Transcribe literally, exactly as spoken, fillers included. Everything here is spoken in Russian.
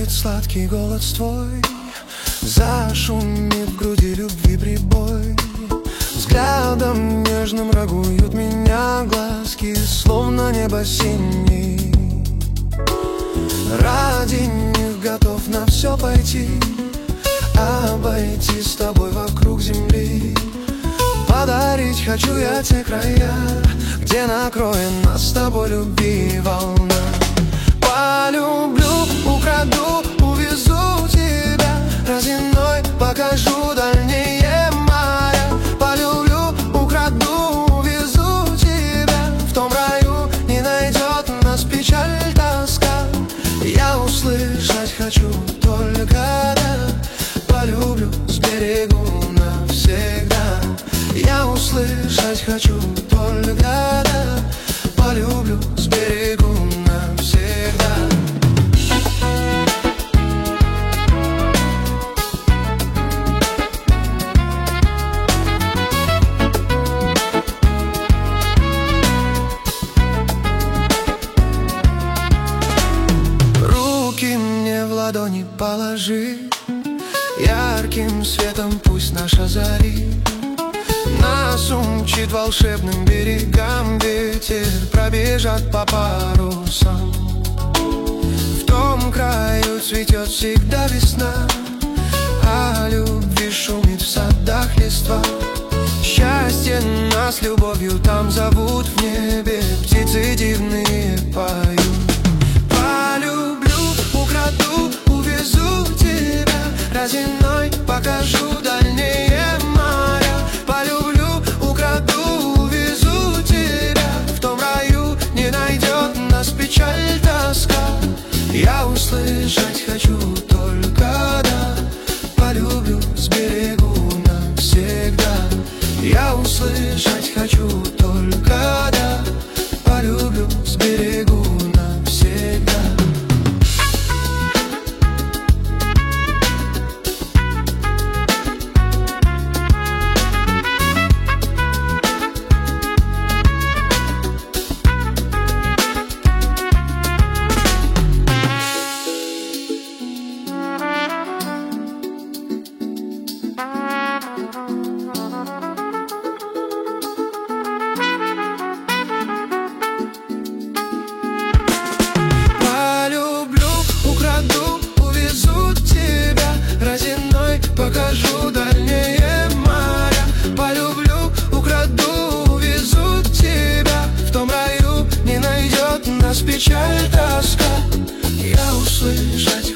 будет сладкий голос твой, зашумит в груди любви прибой. Взглядом нежным рагуют меня глазки, словно небо синий. Ради них готов на все пойти, обойти с тобой вокруг земли. Подарить хочу я те края, где накроет нас с тобой любви волна. Полюблю, украду, увезу тебя разиной, покажу дальние моря. Полюблю, украду, увезу тебя, в том раю не найдет нас печаль, тоска. Я услышать хочу только да, полюблю, сберегу навсегда. Я услышать хочу только да, полюблю, сберегу навсегда. Руки мне в ладони положи, ярким светом пусть нас озарит. Нас умчит волшебным берегам ветер, пробежат по парусам. В том краю цветет всегда весна, а любви шумит в садах листва. Счастье нас любовью там зовут в небе, птицы дивные поют. Полюблю, украду, увезу тебя разиной, покажу дальние моря. Полюблю, украду, увезу тебя, в том раю не найдет нас печаль, тоска. Я услышать хочу только да, полюблю, сберегу навсегда. Я услышать хочу только да, полюблю, сберегу навсегда. Покажу дальние моря. Полюблю, украду, увезу тебя, в том раю не найдет нас печаль, тоска. Я услышать